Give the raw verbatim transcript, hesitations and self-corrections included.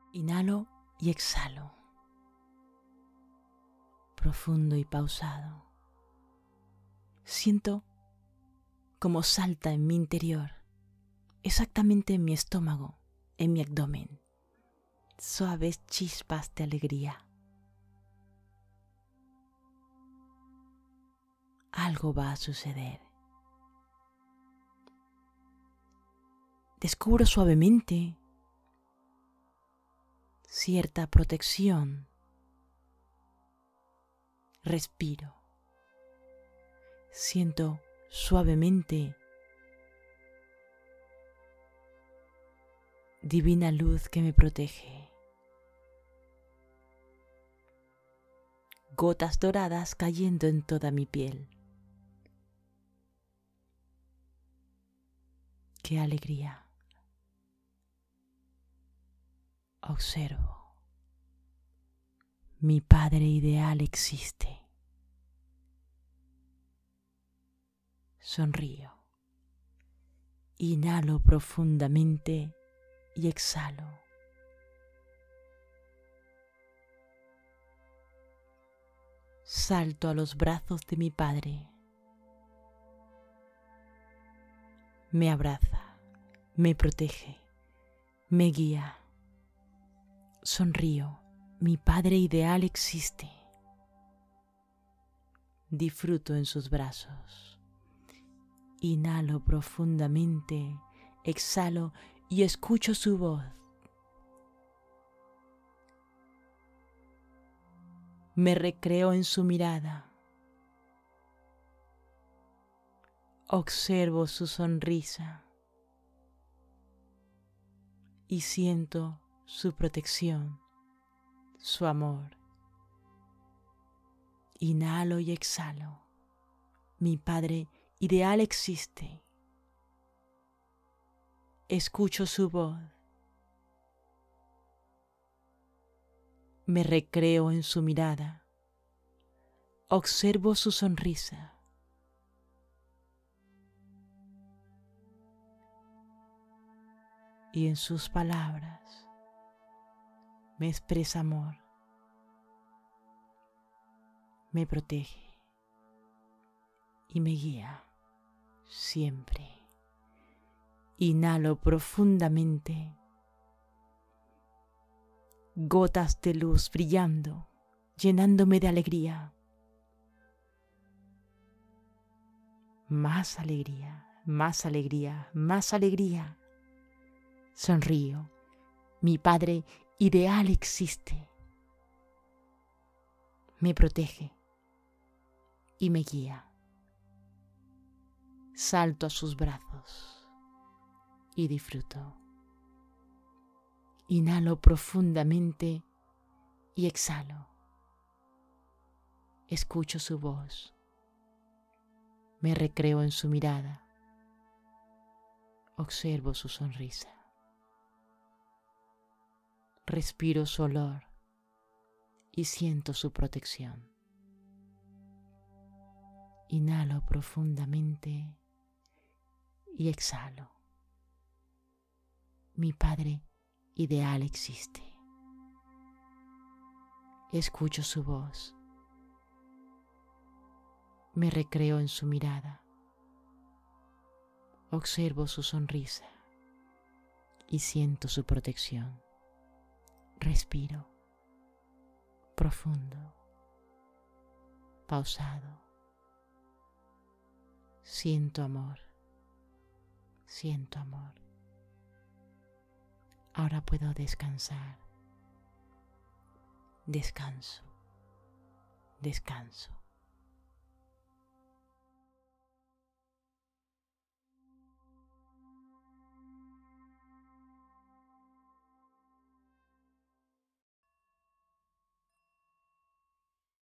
Inhalo y exhalo, profundo y pausado. Siento cómo salta en mi interior, exactamente en mi estómago, en mi abdomen, suaves chispas de alegría. Algo va a suceder. Descubro suavemente cierta protección. Respiro. Siento suavemente divina luz que me protege. Gotas doradas cayendo en toda mi piel. ¡Qué alegría! Observo. Mi Padre ideal existe. Sonrío. Inhalo profundamente y exhalo. Salto a los brazos de mi Padre. Me abraza, me protege, me guía. Sonrío. Mi Padre ideal existe. Disfruto en sus brazos. Inhalo profundamente, exhalo y escucho su voz. Me recreo en su mirada. Observo su sonrisa y siento su protección, su amor. Inhalo y exhalo. Mi Padre ideal existe. Escucho su voz. Me recreo en su mirada. Observo su sonrisa. Y en sus palabras me expresa amor. Me protege y me guía siempre. Inhalo profundamente. Gotas de luz brillando, llenándome de alegría. Más alegría, más alegría, más alegría. Sonrío. Mi Padre ideal existe. Me protege y me guía. Salto a sus brazos y disfruto. Inhalo profundamente y exhalo. Escucho su voz. Me recreo en su mirada. Observo su sonrisa. Respiro su olor y siento su protección. Inhalo profundamente y exhalo. Mi Padre ideal existe. Escucho su voz. Me recreo en su mirada. Observo su sonrisa y siento su protección. Respiro profundo, pausado. Siento amor, siento amor. Ahora puedo descansar. Descanso, descanso.